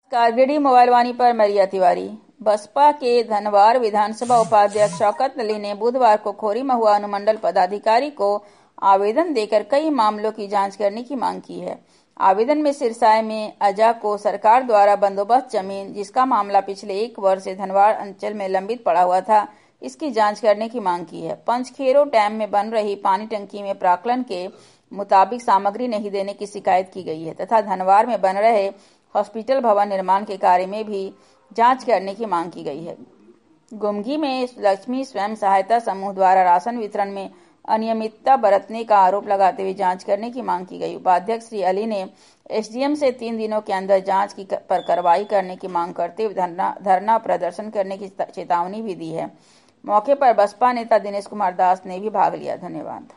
कारगिडी मोबाइलवाणी पर मरिया तिवारी। बसपा के धनवार विधानसभा उपाध्यक्ष शौकत अली ने बुधवार को खोरी महुआ अनुमंडल पदाधिकारी को आवेदन देकर कई मामलों की जांच करने की मांग की है। आवेदन में सिरसाय में अजा को सरकार द्वारा बंदोबस्त जमीन, जिसका मामला पिछले 1 वर्ष से धनवार अंचल में लंबित पड़ा हुआ था, इसकी जांच करने की मांग की है। पंचखेरो डैम में बन रही पानी टंकी में प्राक्कलन के मुताबिक सामग्री नहीं देने की शिकायत की गई है तथा धनवार में बन रहे हॉस्पिटल भवन निर्माण के कार्य में भी जांच करने की मांग की गई है। गुमगी में लक्ष्मी स्वयं सहायता समूह द्वारा राशन वितरण में अनियमितता बरतने का आरोप लगाते हुए जांच करने की मांग की गई। उपाध्यक्ष श्री अली ने एसडीएम से 3 दिनों के अंदर जांच पर कार्रवाई करने की मांग करते हुए धरना प्रदर्शन करने की चेतावनी भी दी है। मौके पर बसपा नेता दिनेश कुमार दास ने भी भाग लिया। धन्यवाद।